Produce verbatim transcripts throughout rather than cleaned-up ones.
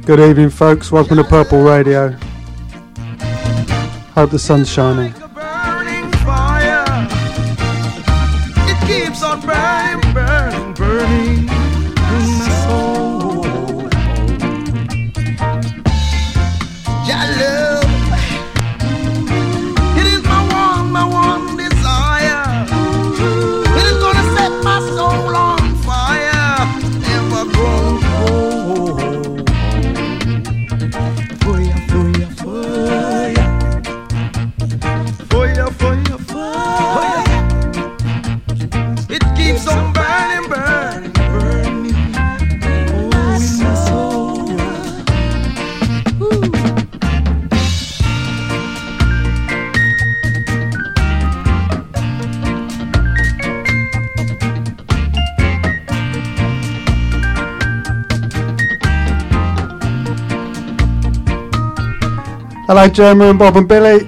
Good evening, folks. Welcome to Purple Radio. Hope the sun's shining. It keeps on burning, burning, burning in my soul. Your love, it is my one, my one desire. It is gonna set my soul on fire, never grow cold. For ya, for ya, for ya, for ya, for ya, for ya. It keeps on burning, burning, burning, oh, in my soul. Ooh. Hello, Jeremy and Bob and Billy.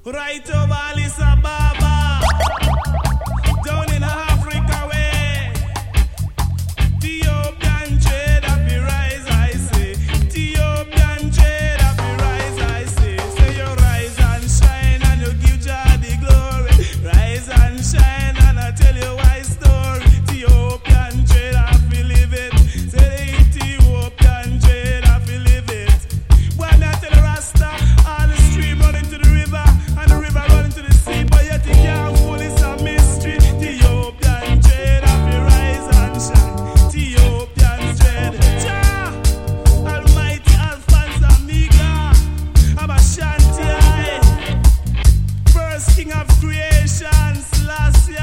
right over Addis Ababa, down in Africa way. Ethiopian trade up the rise, I say. Ethiopian trade up the rise, I say. Say you rise and shine and you give Jah the glory. Rise and shine and I tell you why story. Ethiopian trade up we live it. Say the Ethiopian trade up we live it. When I tell the Rasta, all the stream running to the river and the river running to the sea, but yet it can't fool, it's a mystery. Ethiopian trade up we rise and shine. Ethiopian trade. Jah, Almighty Alphonse Amiga, Abashanti, first king of creation, Selassie.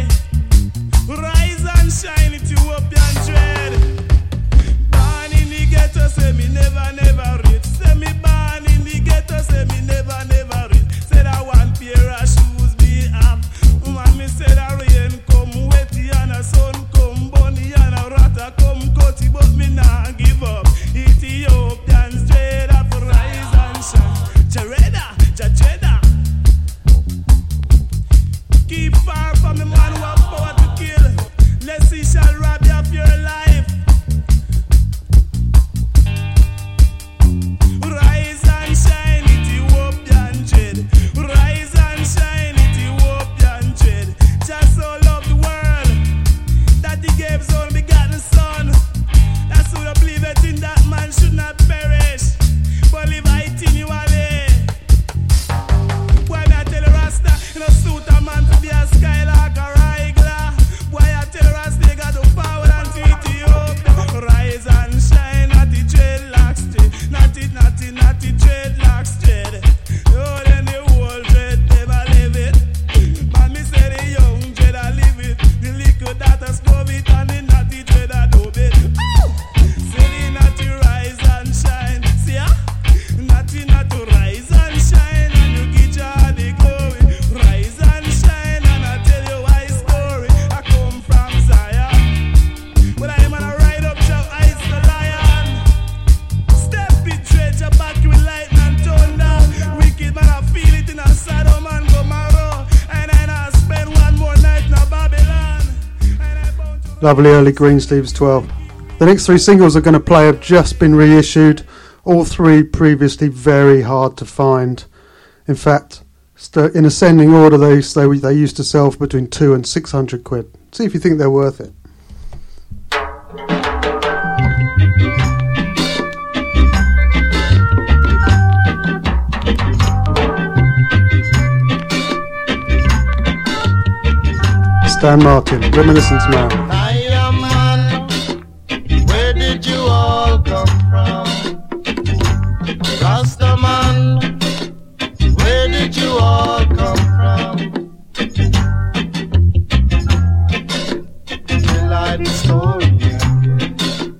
Rise and shine, Ethiopian trade. Born in the ghetto, say me never, never rich. Say me born in the ghetto, say me never, never rich. Said I want pair of shoes, me am. Man, me said a rain come wetty and a sun come bunny and a rata come cutty, but me nah give up. Ethiopian straight up rise and shine. Jareda, Jajeda. Keep far from the man who have power to kill, lest he shall rob you of your life. Rise and shine, Ethiopian trade. Rise and shine, Ethiopian trade. Just so love the world that he gave his only begotten son. That's who believeth in that man should not perish, but live continually. Why me I tell the Rasta, you know, suit a man to be a skylark or Igla. Why I tell the Rasta, you got to forward and to Ethiopia. Rise and shine, not the dreadlocks straight. Not it, not it, not the dreadlocks straight. Oh, then the whole dread never live it. Man, me say the young dread I live it. The little daughter scrub it and the naughty dread I do it. Say the naughty rise and shine. See ya? Naughty not to rise and shine and you get Jah the glory. Rise and shine and I tell you why story. I come from Zion, but I'm gonna ride up Jah eyes the lion. Step it, treasure back with light and thunder. Wicked man, I feel it in a Sodom and Gomorrah. And then I spend one more night in a Babylon. And I bound to Lovely early Greensleeves twelve. The next three singles are going to play have just been reissued. All three previously very hard to find. In fact, st- in ascending order, they, they they used to sell for between two and six hundred quid. See if you think they're worth it. Stan Martin, Reminiscence Man. Fireman, where did you all come from? Rastaman, where did you all come from? Tell I the story again.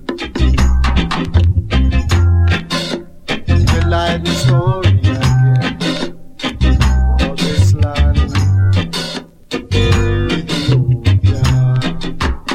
Tell I the story again. For this land, Ethiopia.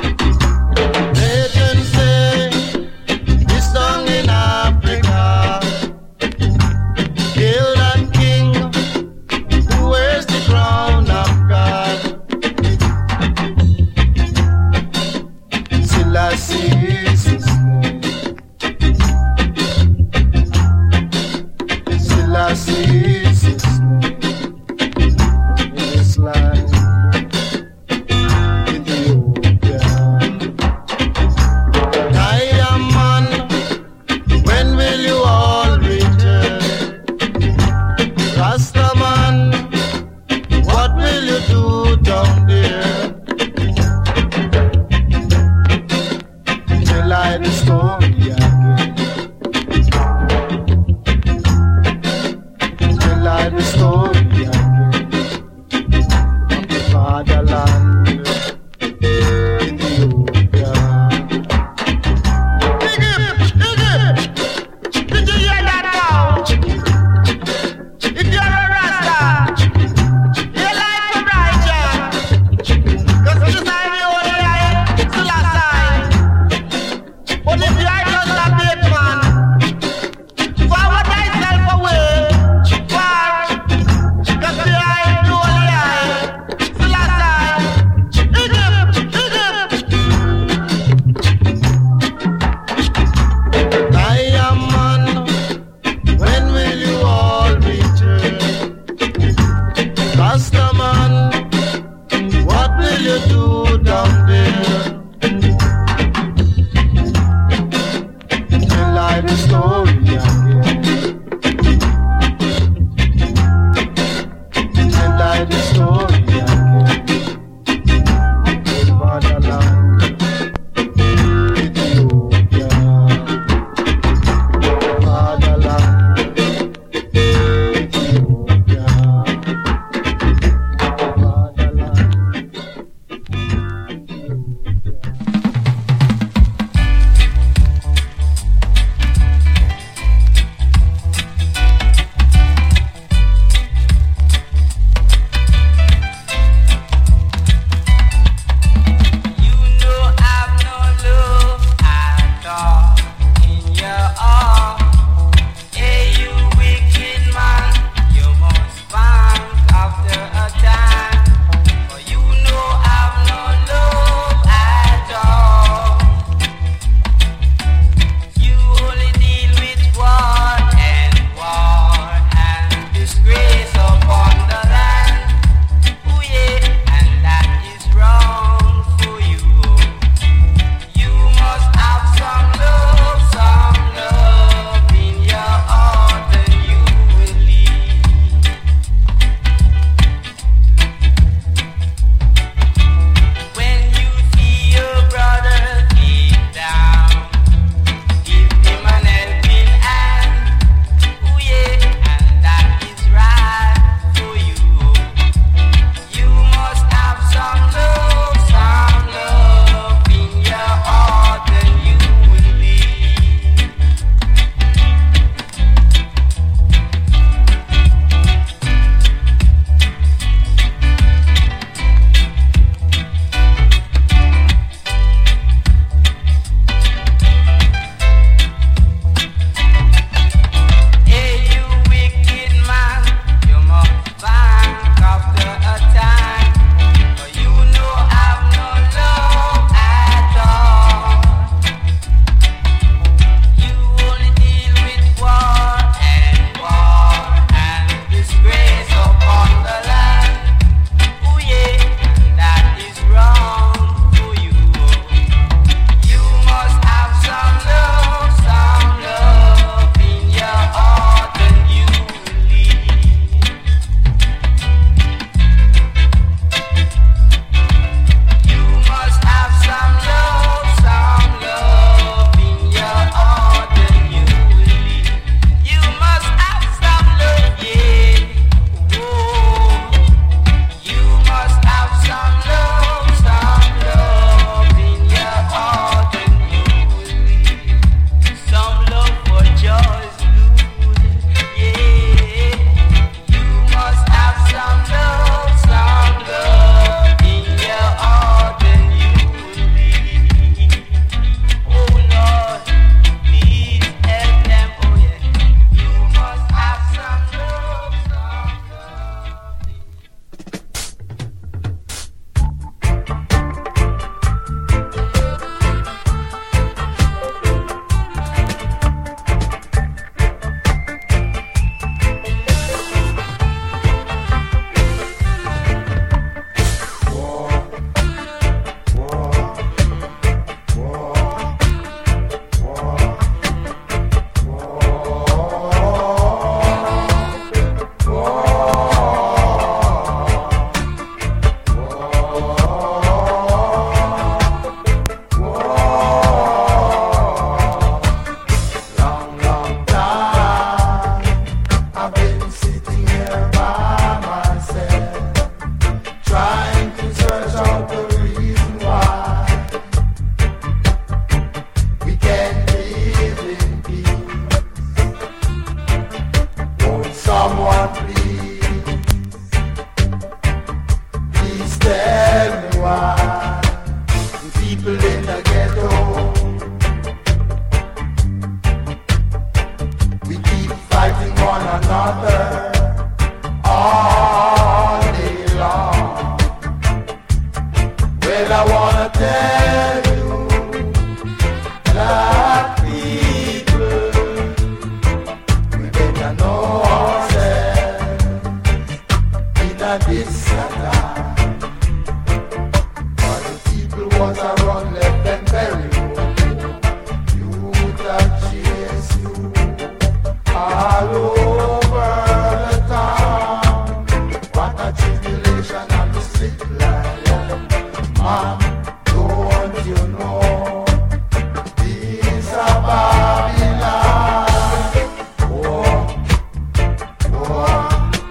a this time. For the people was a run left and bury you. You that chase you all over the town. What a tribulation and the street life. Man, don't you know? These are Babylon. Oh, oh.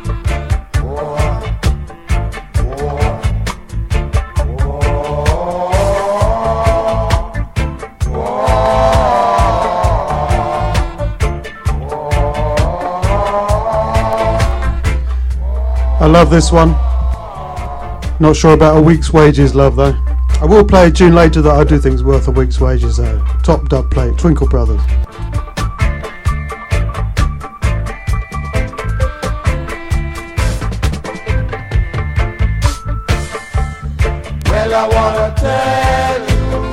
I love this one. Not sure about a week's wages, love, though. I will play a tune later that I do think is worth a week's wages, though. Top dub play, Twinkle Brothers. Well, I wanna tell you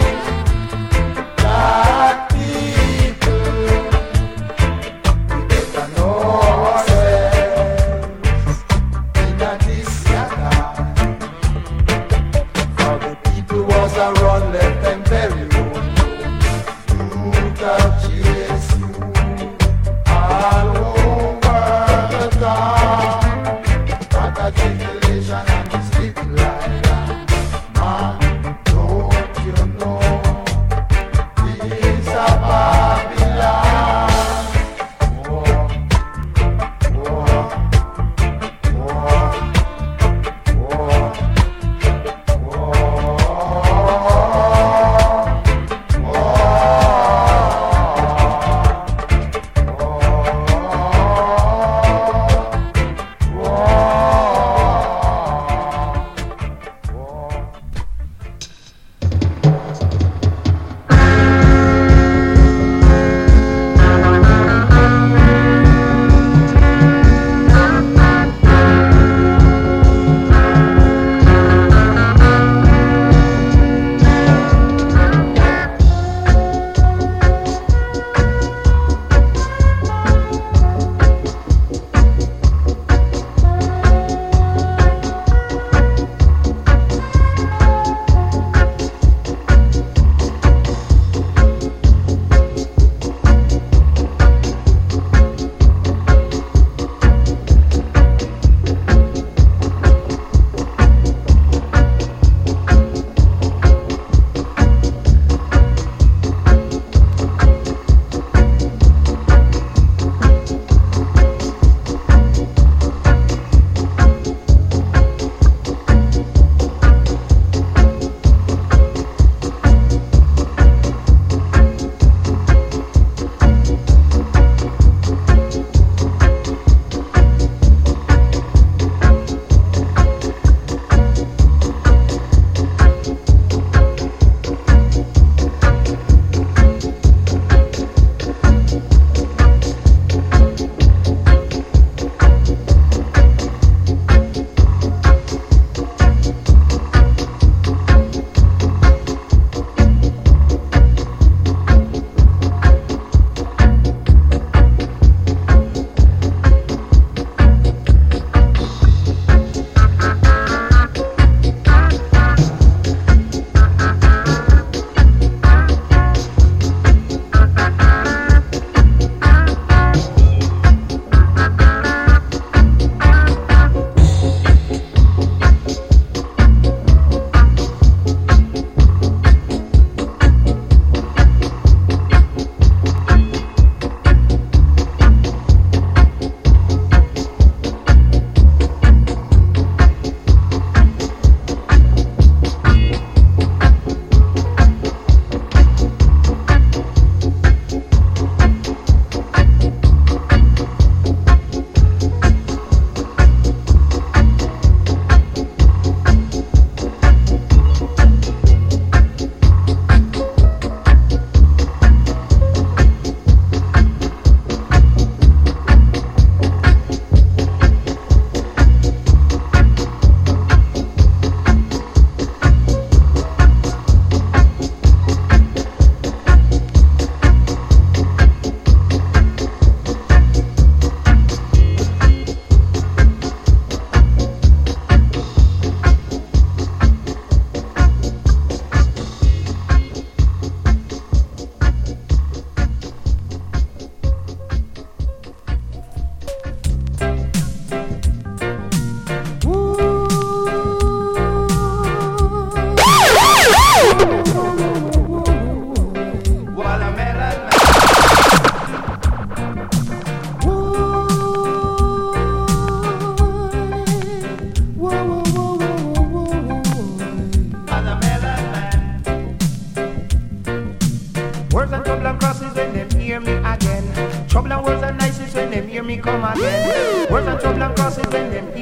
that people, we better know ourselves in a this time. For the people was a run left and bury you. You that chase you all over the town. What a tribulation and the sleep like that. Man, don't you know? These are Babylon. War, war, war, war, war.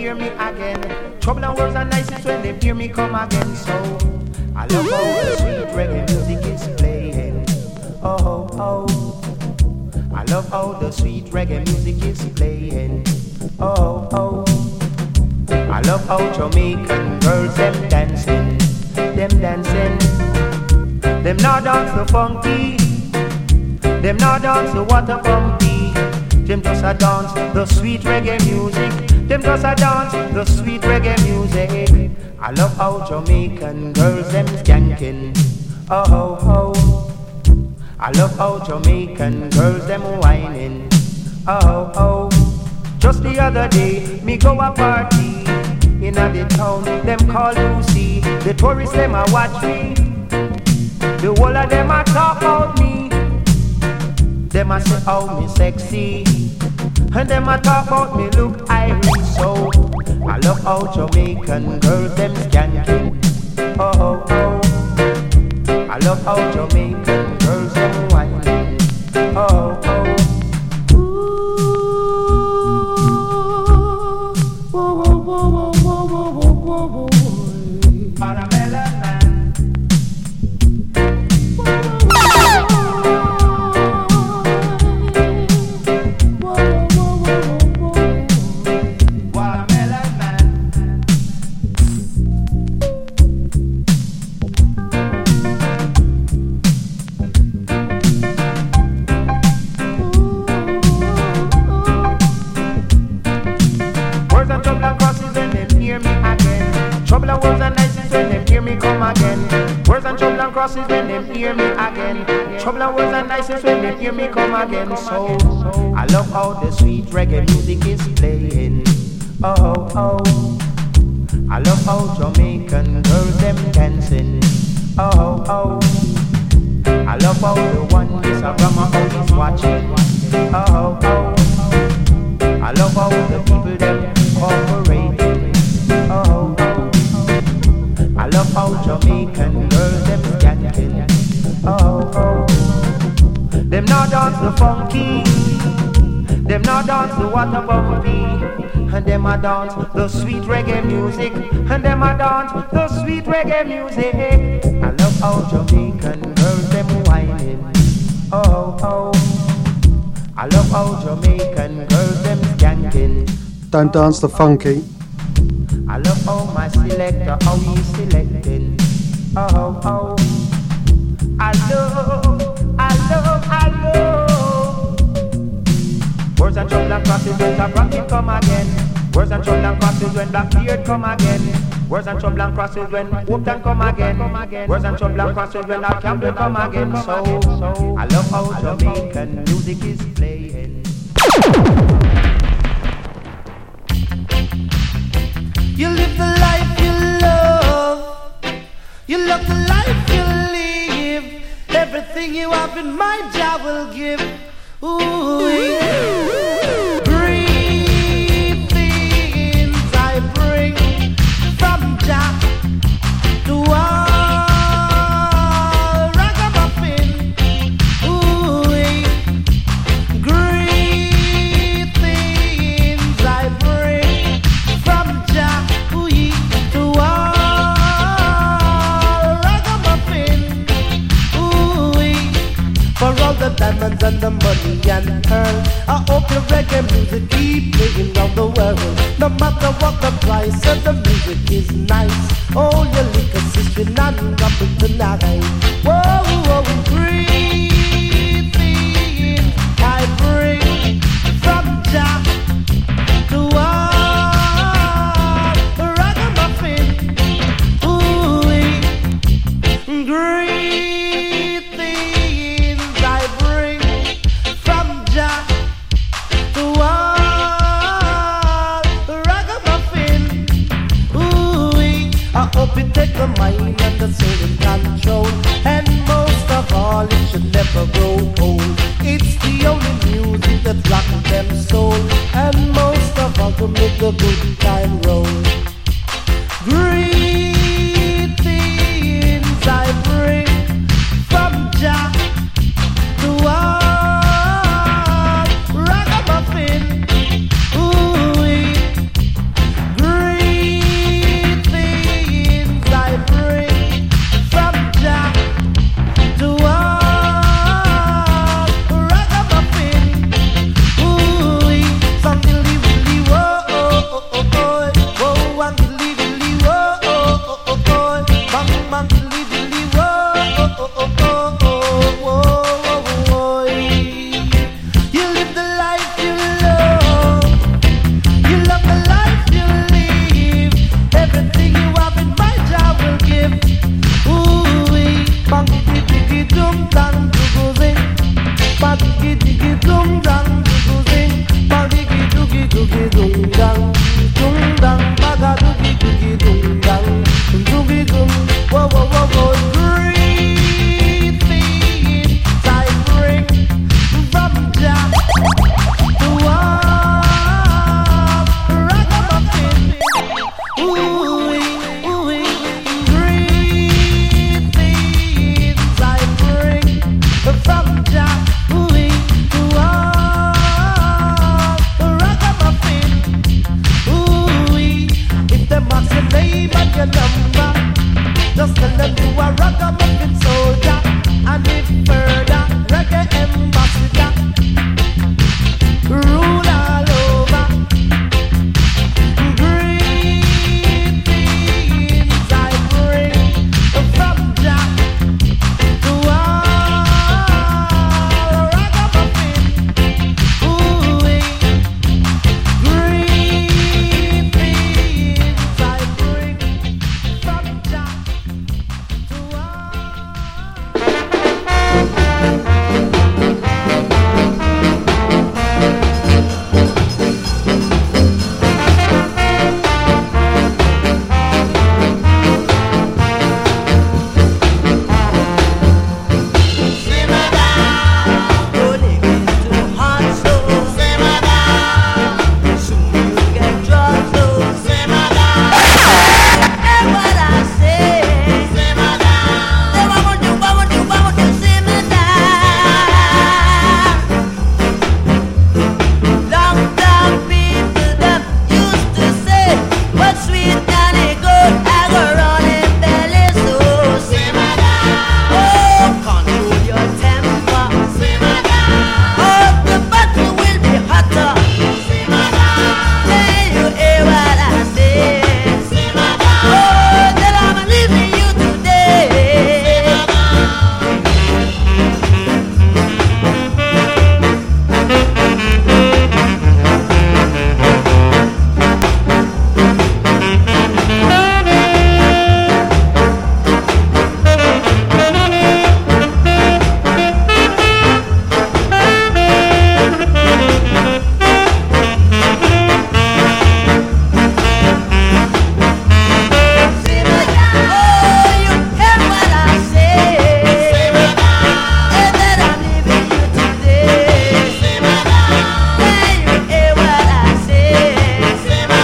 hear me again. Trouble and words are nicest when they hear me come again. So I love how the sweet reggae music is playing. Oh, oh. I love how the sweet reggae music is playing. Oh, oh. I love how Jamaican girls them dancing, them dancing. Them not dance the funky, them not dance the water pumpy. Them just a dance the sweet reggae music. Them just a dance the sweet reggae music. I love how Jamaican girls them skanking. Oh, oh, oh. I love how Jamaican girls them whining. Oh, oh. Just the other day, me go a party in a the town, them call Lucy. The tourists them a watch me. The whole of them a talk about me. Them a say how me sexy, and them a talk about me look Irish. So I love how Jamaican girls them skanking. Oh, oh, oh. I love how Jamaican girls them whining. Oh, oh. Crosses when them hear me again. Trouble and words are nicest when they hear me come again. So I love how the sweet reggae music is playing. Oh, oh. I love how Jamaican girls them dancing. Oh, oh. I love how the one is a grandma is watching. Oh, oh. I love how the people them cooperating. Oh, oh. I love how Jamaican girls them skanking. Oh, oh. Them not dance the funky, them not dance the water bumpy, and them a dance the sweet reggae music, and them a dance the sweet reggae music. I love how Jamaican girls them whining. Oh, oh. I love how Jamaican girls them skanking. Don't dance the funky. I love how my selector, how he's selecting. Oh, oh. I love, I love, I love. Words and trouble and crosses when the rocket come again. Words and trouble and crosses when Blackbeard come again. Words and trouble and crosses when Upton come again. Words and trouble and crosses when our Campbell come again. So, I love how Jamaican music is playing. You live the life you love. You love the life you live. Everything you have in mind, Jah will give. Ooh, breathings I bring from Jah to all ragamuffin. Ooh, greetings I bring from Jah to all ragamuffin. Ooh, for all the diamonds and the money and pearl, I hope your reggae music keep playing round the world. No matter what the price of the music is nice. Oh, your liquor sister not dropping tonight. Whoa, whoa, breathing I bring from Jah to all ragamuffin. Ooh, greetings I bring from Jah to all ragamuffin. Ooh, I hope it take the mind and the soul in control, and most of all it should never grow old. It's the only music that rocks them soul, and most of all to make the good time roll. Greetings I bring from Jah to all ragamuffin. Ooh, your name and your number. Just tell them you are ragamuffin soldier, and if further reggae ambassador, rule all over. Greetings I bring from Jah to all ragamuffin. Ooh-wee. Greetings I bring from Jah to all. Rolling into hot souls. Hear what I say. Say what would you, what would you, what would you say me now? Long time people them used to say, what sweet and it good, I go running belly so. Say my oh, control your temper. Say my oh, the battle will be hotter. Say my Can you hear what I say? Say my oh, that I'm leaving you today. Say my oh, you hear what I say? Say my that I'm leaving you today. Say my Can you hear what I say? Say my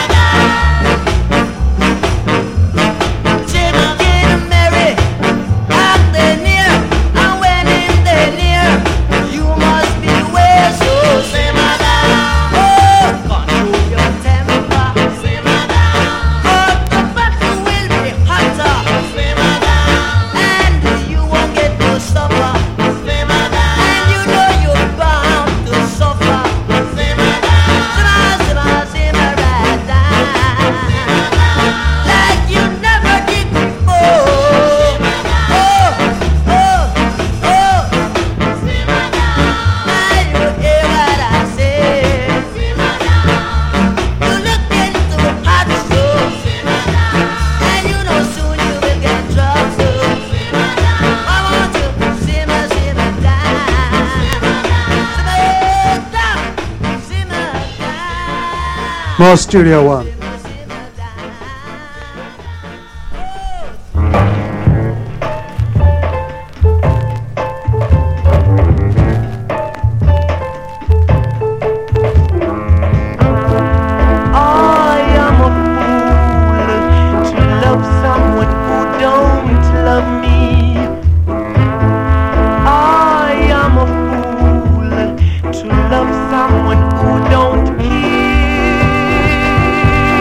Chicken Mary, back they near, and when in they near, you must beware. So say my oh, control your temper. Say my oh, the battle will be hotter. Say my and you won't get to suffer. Say my and you know you're bound to suffer. Say my say my say my right down. Like you never did before. Oh, oh, oh. Say my you hear what I say? Say my you look into hot soup. And you know soon you will get drugs. So I want you to simmer, simmer down. Simmer down, simmer down. More Studio One. Simmer, simmer down. I am a fool to love someone who don't love me. I am a fool to love someone who don't care.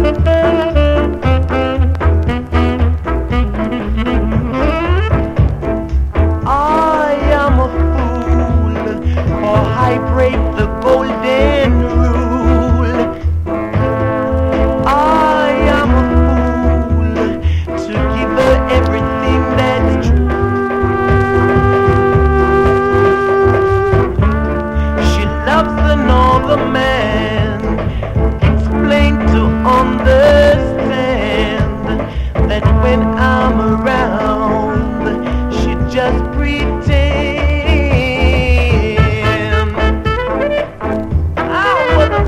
I am a fool, for I break the golden rule. I am a fool to give her everything that's true. She loves another man, explain to understand that when I'm around, she just pretend. I was a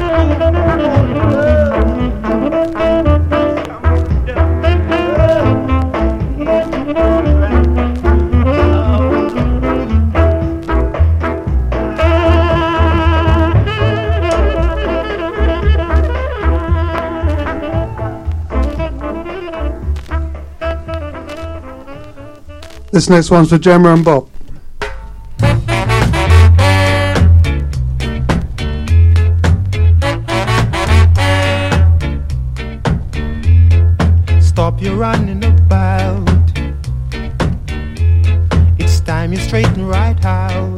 This next one's for Gemma and Bob. Stop your running about. It's time you straighten right out.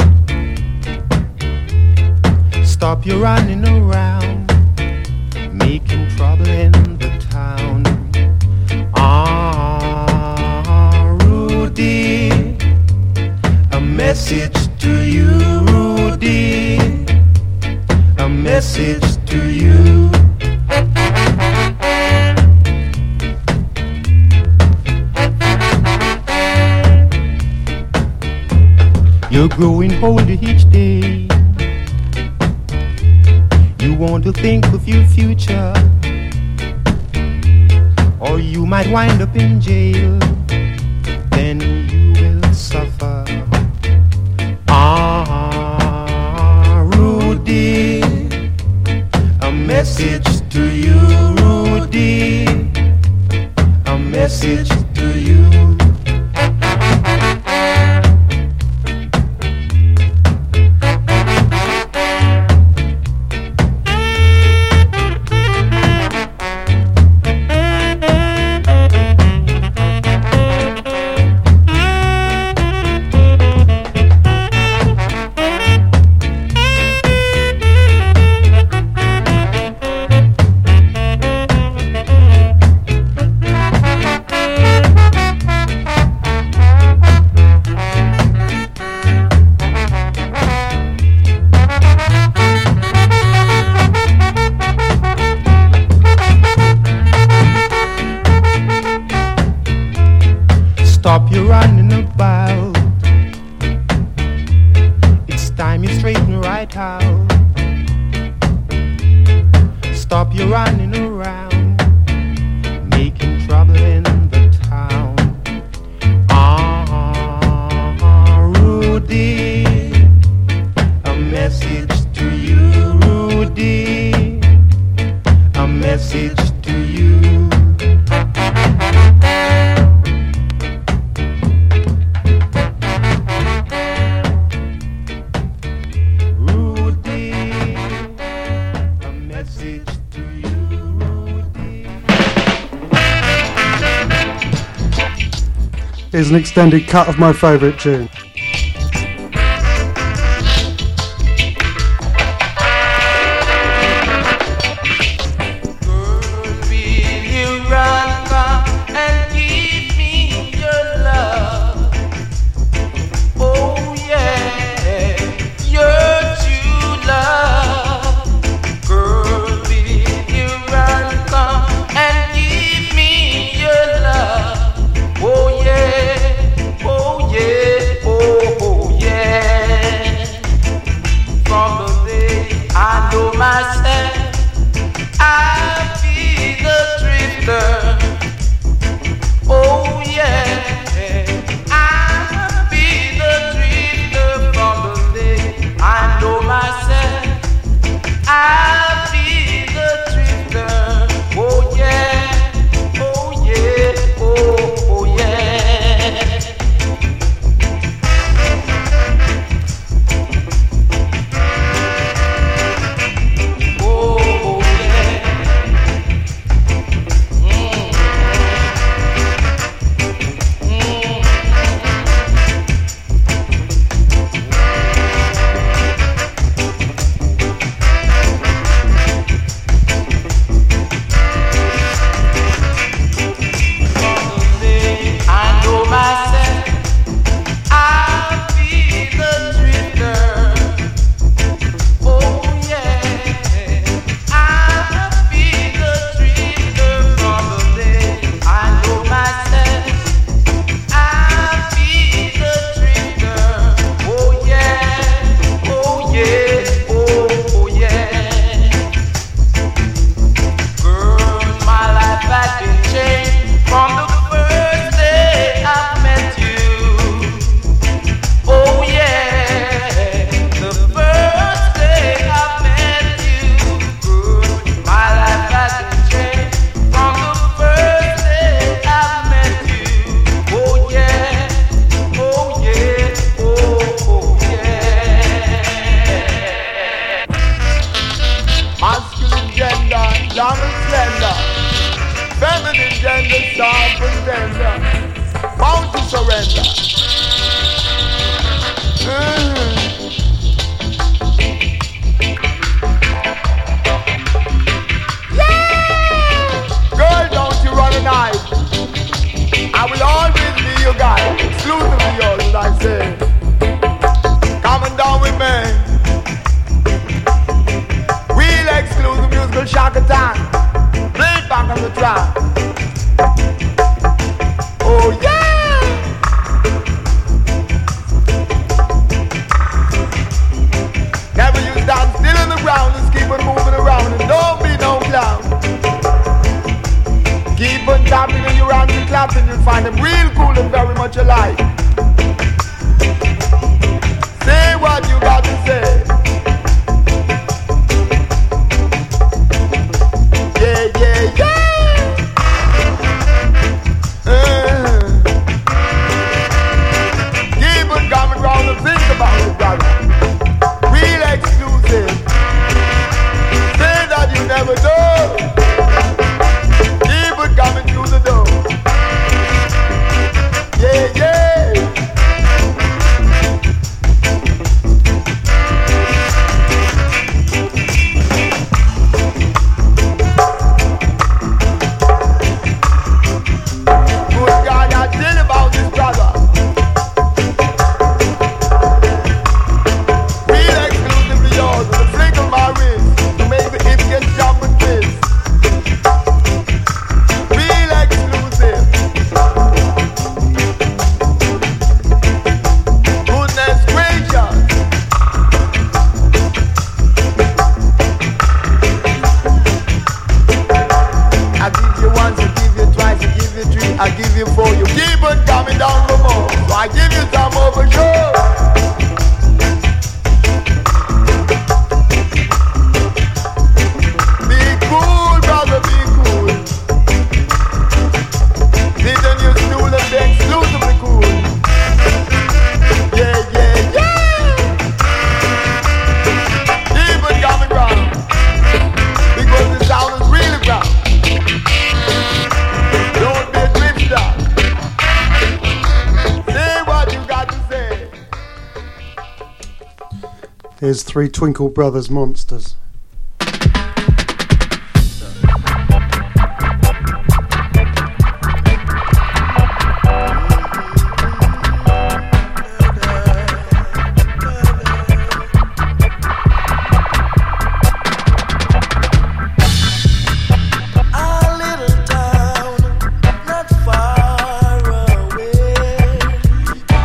Stop your running around, making trouble in the town. Ah, Rudy, a message to you, Rudy, a message to you. You're growing older each day. You want to think of your future, or you might wind up in jail. Then you will suffer. Ah, Rudy, a message to you, Rudy, a message to you. Stop your running about. It's time you straighten right out. Stop your running around, making trouble in the town. Ah, Rudy, a message to you, Rudy, a message to you. Here's an extended cut of my favourite tune. Oh yeah, oh yeah, oh and slender, feminine gender, soft and tender, bound to surrender. Mm-hmm. I will always be your guy, exclusively yours, as I say. Coming down with me. Real exclusive musical shock attack. Play it back on the track. Oh yeah! Never you stand still on the ground, just keep on moving around and don't be no clown. Keep on tapping and your hands and clapping, you'll find them real cool and very much alive. Say what you got to say. Yeah, yeah, yeah. Uh-huh. Keep on coming round and think about it, brother. Real exclusive. Say that you never know. Coming through the door. Yeah, yeah. Good God, I tell you about this brother. Real exclusively yours with a flick of my wrist to make the hip get jump and twist. I give you four, you keep on coming down for more. So I give you some more for sure. Be cool, brother, be cool. Sit on your stool and be exclusively cool. Yeah, yeah, yeah. Keep on coming round. Because the sound is really proud. Here's Three Twinkle Brothers Monsters.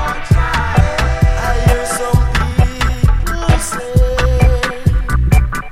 I hear some people say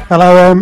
Hello, Em.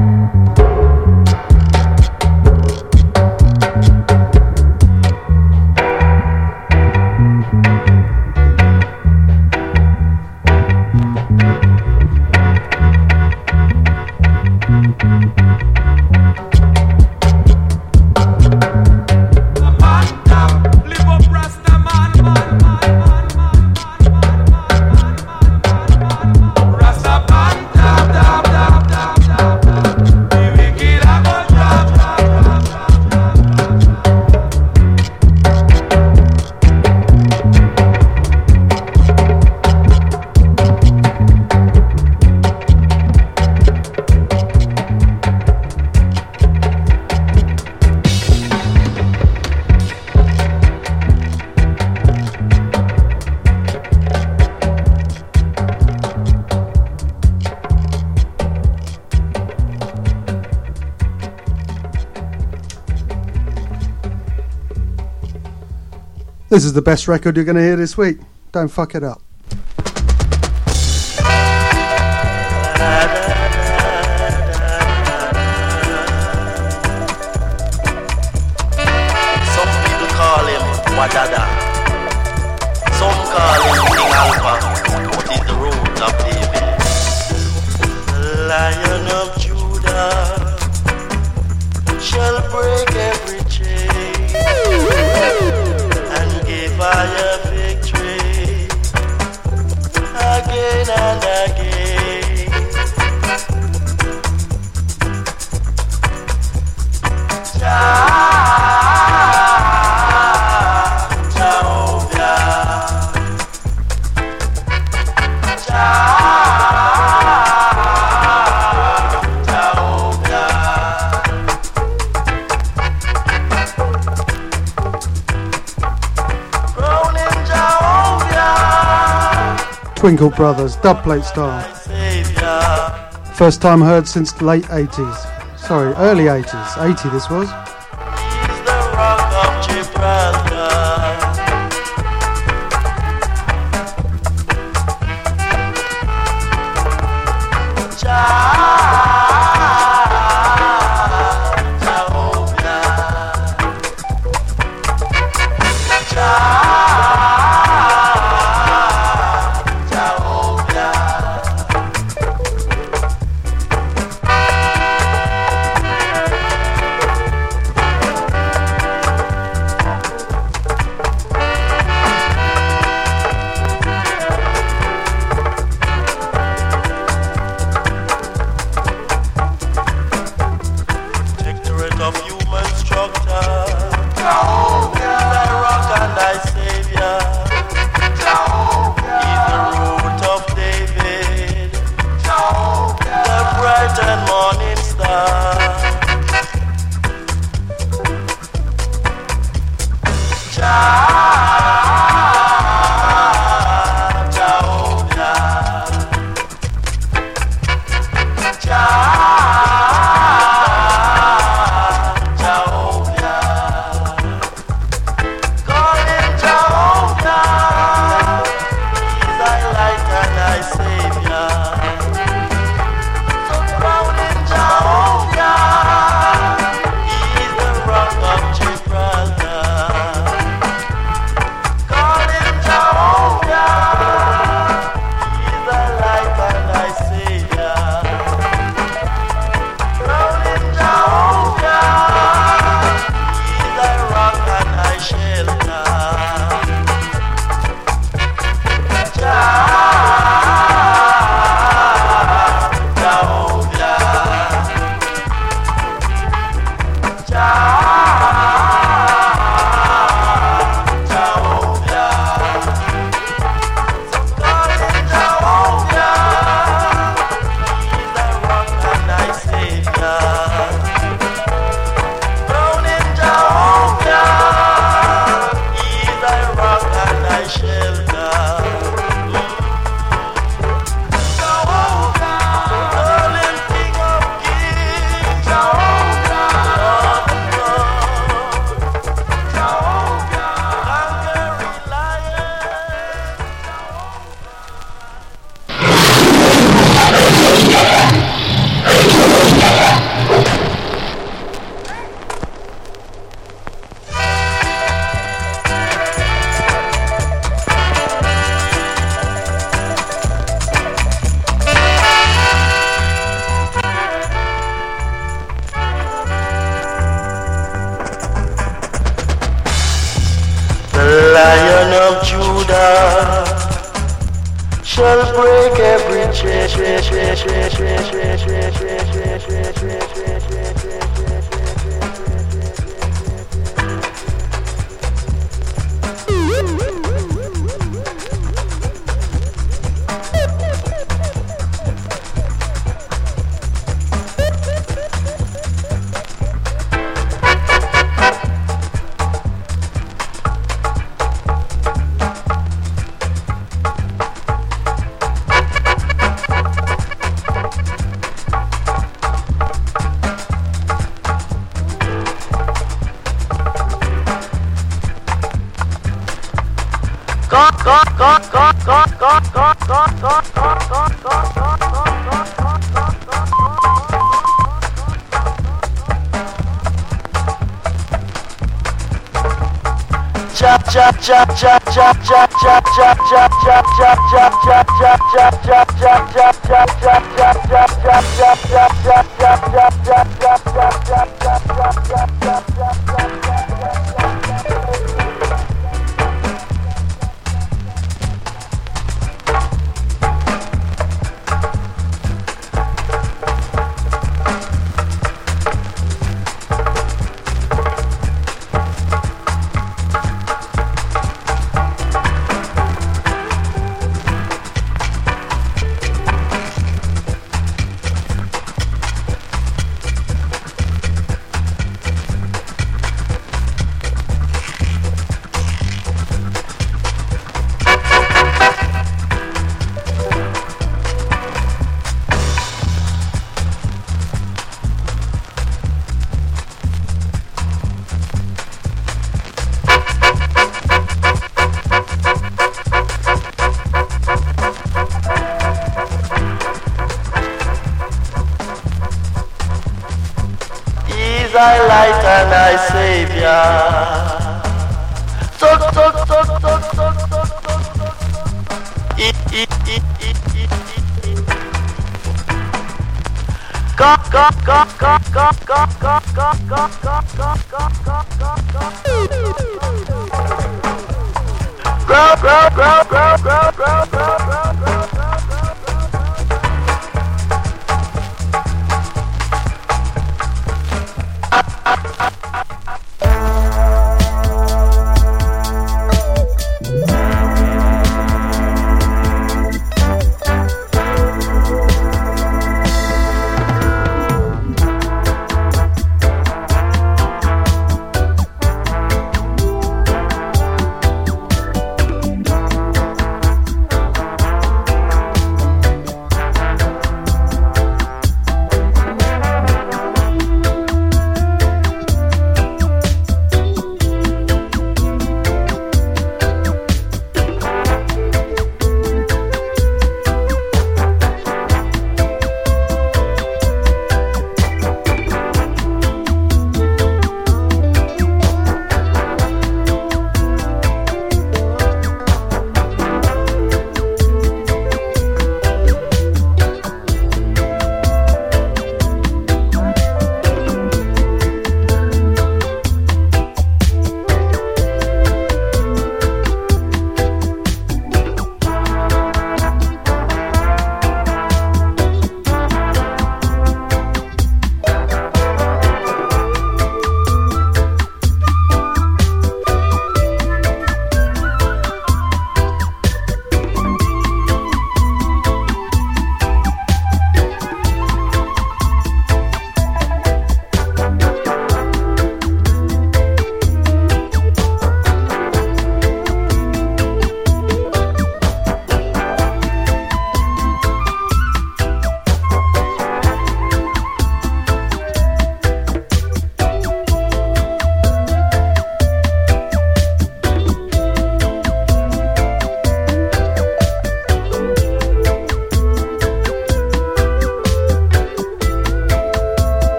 This is the best record you're going to hear this week. Don't fuck it up. Some people call him Wadada. Some call him King Alpha. What is the root of David? The Lion of Judah shall break every chain and give I a victory again and again. Jah, Jehovah, Jah, Jehovah. Grown in Jehovah, Twinkle Brothers, dubplate style. Savior. First time heard since the late eighties. Sorry, early eighties. eighty this was. He's the rock of Gibraltar. Jah, Jehovah, Jah, Jehovah. Judah shall break every chain. Thy light and thy savior. Tuk tuk tuk tuk tuk tuk tuk tuk. Eat eat eat eat eat eat. Go go go go go go go go go go go go go go. Grow grow grow grow grow grow grow grow grow.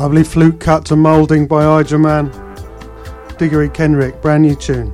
Lovely flute cut to Moulding by Ija Man. Diggory Kenrick, brand new tune.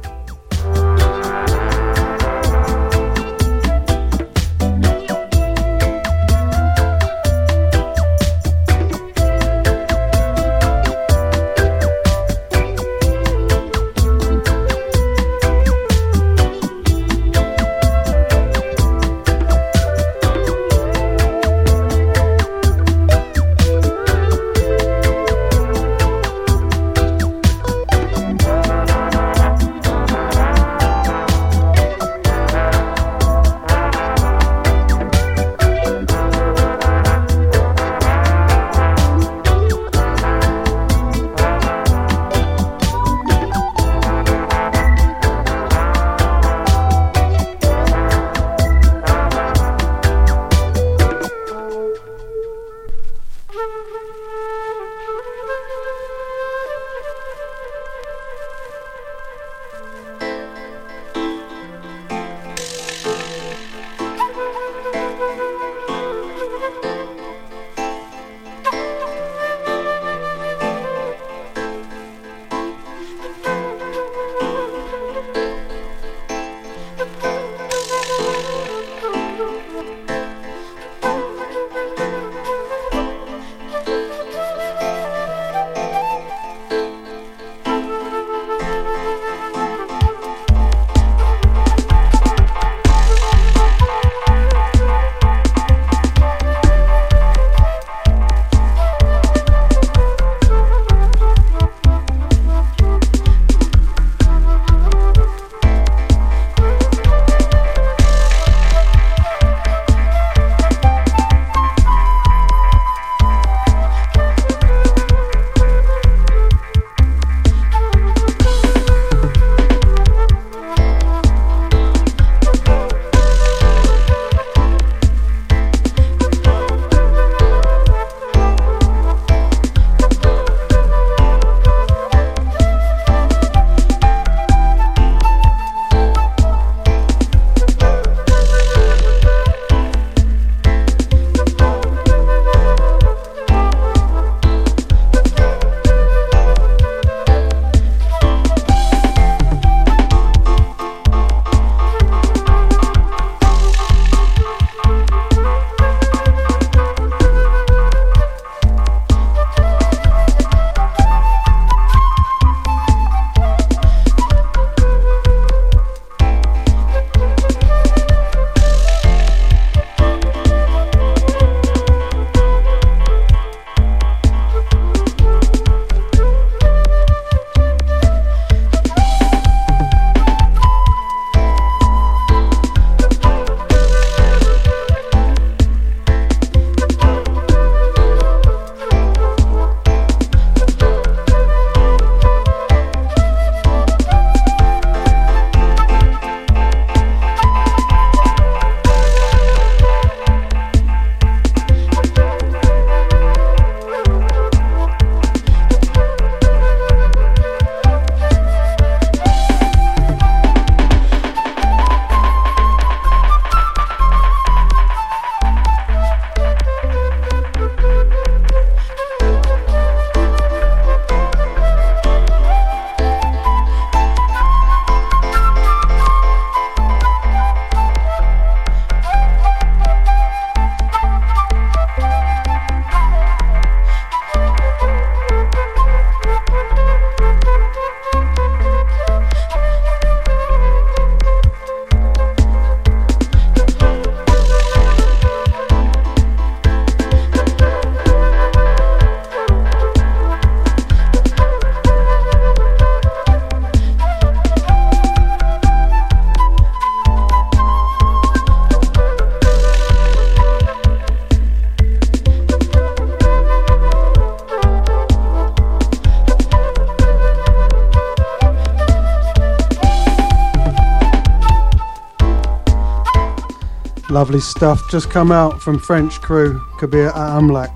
Lovely stuff, just come out from French crew, Kabir Amlak.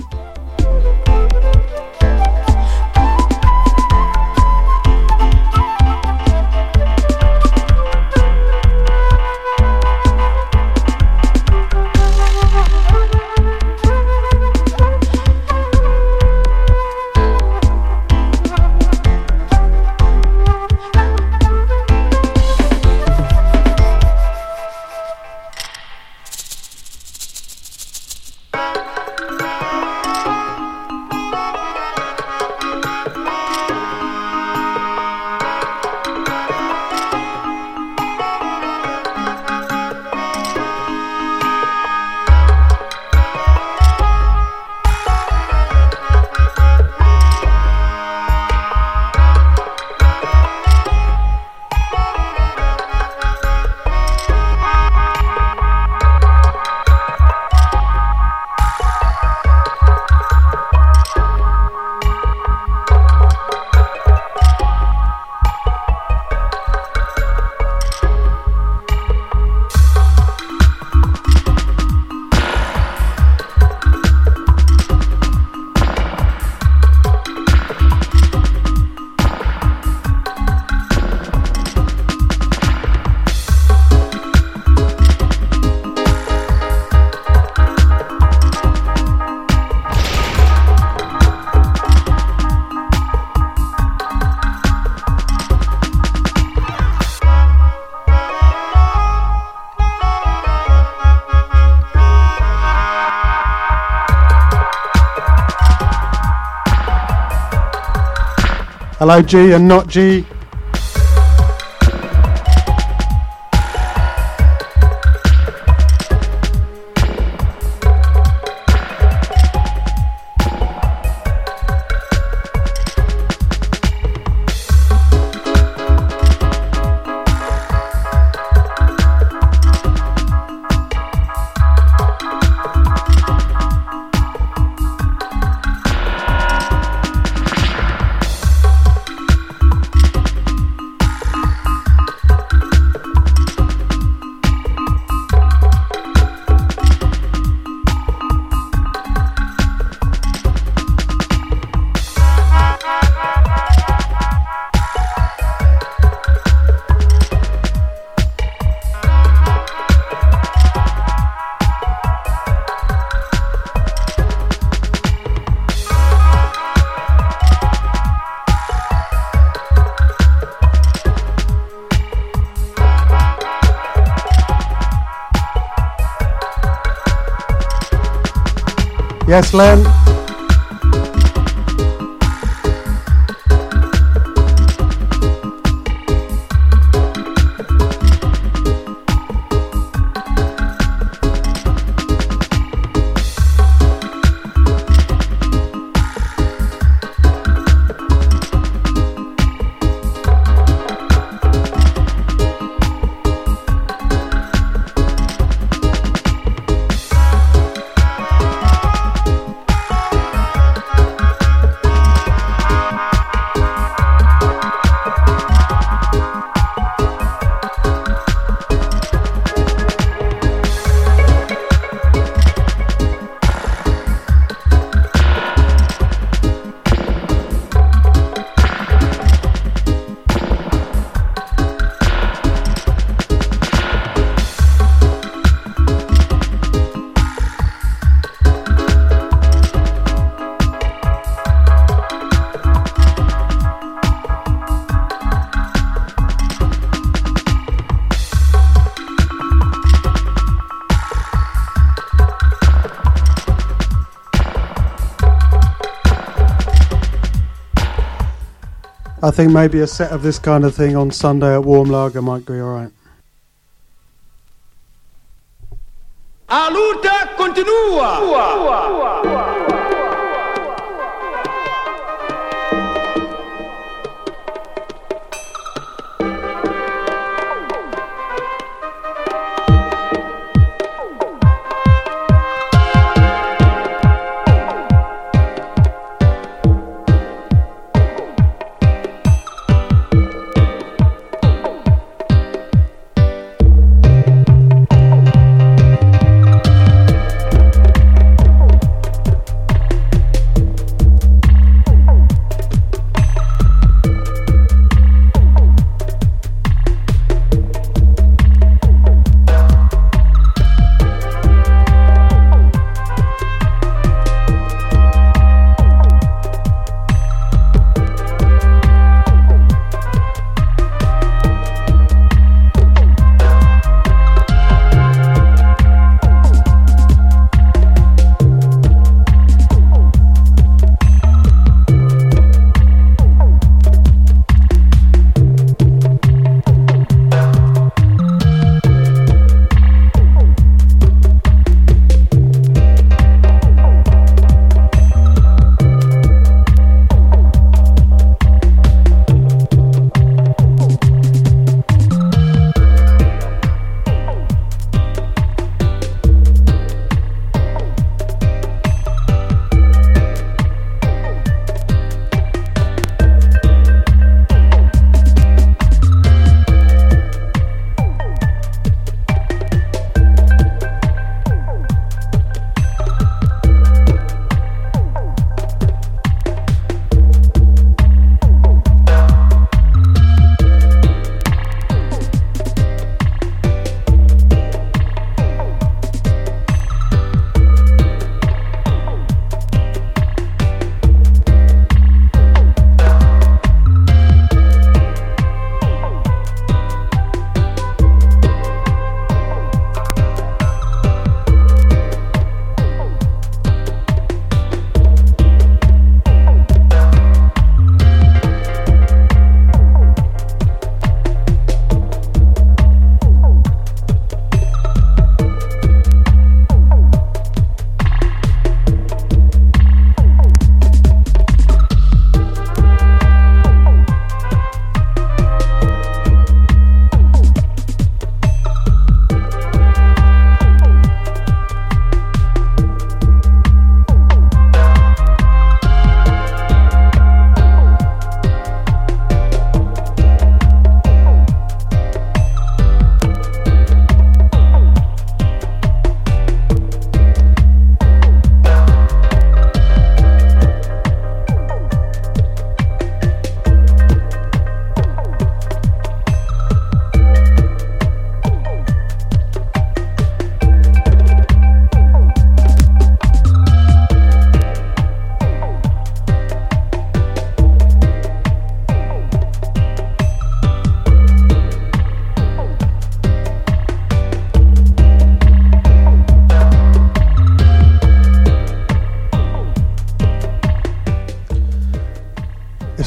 Hello, G and not G. Yes, Len. I think maybe a set of this kind of thing on Sunday at Warm Lager might be alright. A luta continua.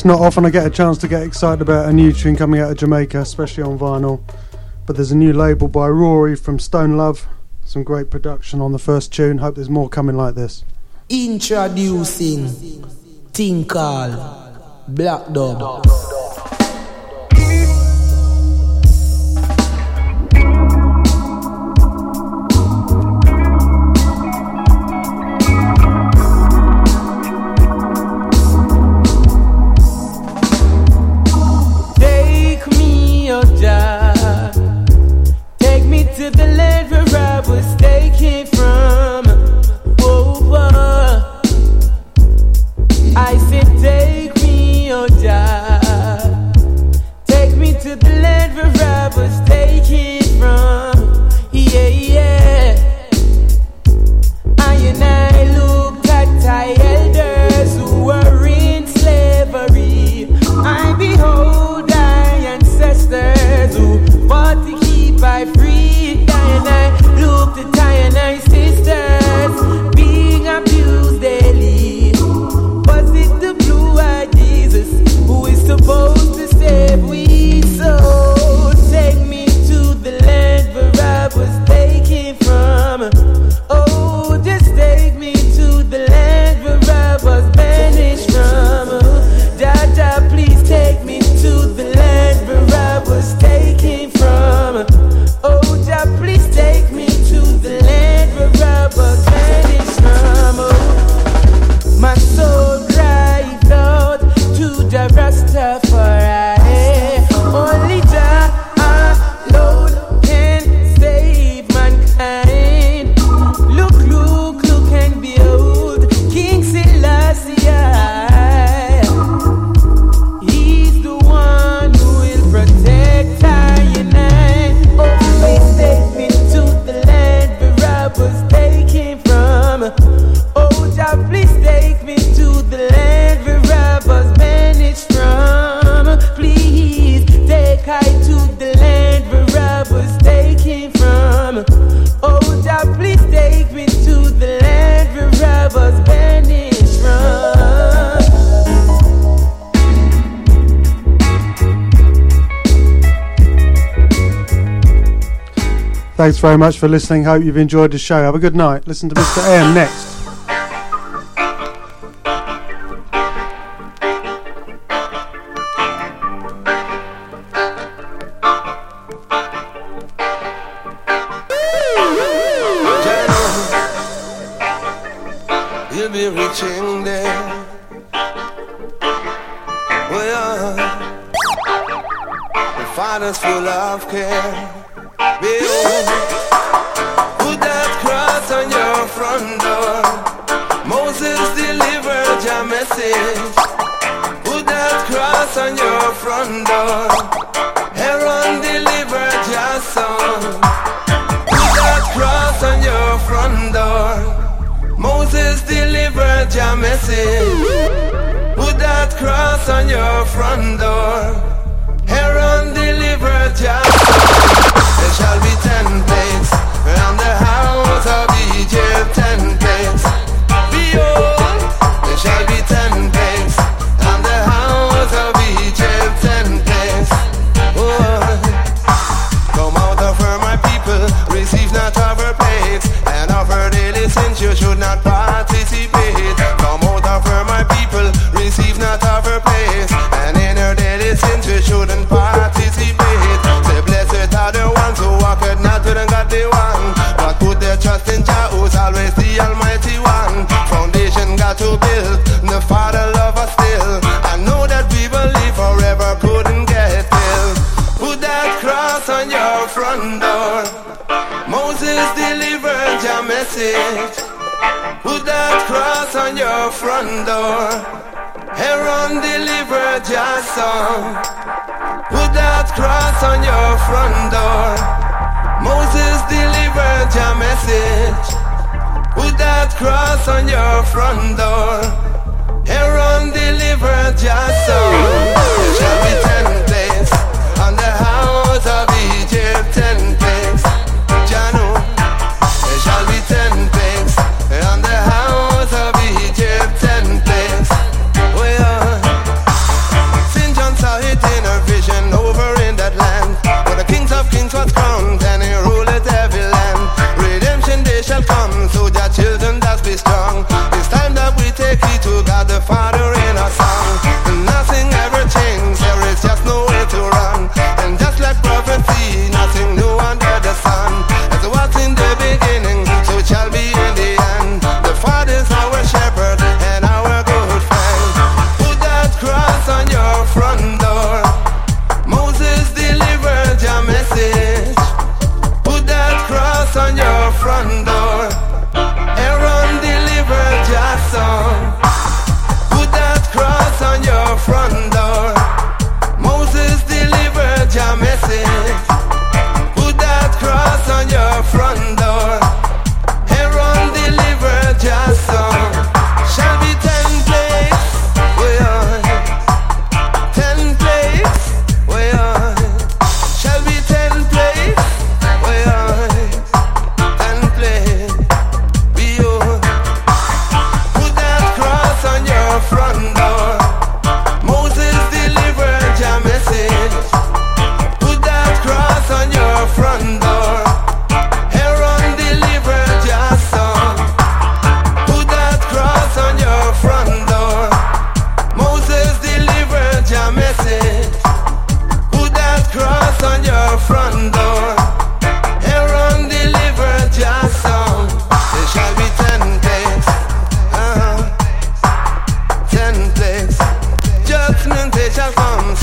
It's not often I get a chance to get excited about a new tune coming out of Jamaica, especially on vinyl. But there's a new label by Rory from Stone Love. Some great production on the first tune. Hope there's more coming like this. Introducing thing called Black Dub. To the land where I was taken from. Over, I said, take me, oh God. Take me to the land where I was taken from. Yeah, yeah. I and I looked at our elders who were in slavery. I behold our ancestors who fought to keep I free. And I looked at I and I sisters being abused daily. Was it the blue-eyed Jesus who is supposed to save we? So take me to the land where I was taken from. Oh, just take me to the land where I was banished from. Jaja, please take me to the land where I was taken from. Oh, Jah, please take me to the land where I was banished from. Oh, my soul cried out to Jah Rastafari. Only Jah alone can save mankind. Look, look, look and behold, King Selassie. He's the one who will protect I and I. Oh, please take me to the land where I was taken from. Oh, Jah, please take me to the land where I was banished from. Please take I to the land where I was taken from. Oh, Jah, please take me to the land where I was banished from. Thanks very much for listening. Hope you've enjoyed the show. Have a good night. Listen to Mister M next. You'll be reaching there. Oh yeah. The Father's full of care. Behold, put that cross on your front door. Moses delivered your message. Put that cross on your front door. Aaron delivered your son. Put that cross on your front door. Moses delivered your message. Put that cross on your front door. Aaron delivered your son. There shall be ten plagues around the house of Egypt, ten plagues. Behold, there shall be ten plagues around the house of Egypt, ten plagues. Oh, come out of her, my people, receive not of her plagues, and of her daily sins you should not participate. Come out of her, my people, receive not of her plagues, and in her daily sins you shouldn't participate. Say blessed are the ones who walketh not with the godly one, but put their trust in Jah, who's always the Almighty One. Foundation got to build, the Father love us still. I know that we believe forever couldn't get filled. Put that cross on your front door. Moses delivered your message. Put that cross on your front door. Aaron delivered your son. Put that cross on your front door. Moses delivered your message. Put that cross on your front door. Aaron delivered your son. There shall be ten plagues on the house of Egypt, ten plagues. Janu, there shall be ten plagues on the house of Egypt, ten plagues. Oh yeah.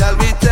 shall we take?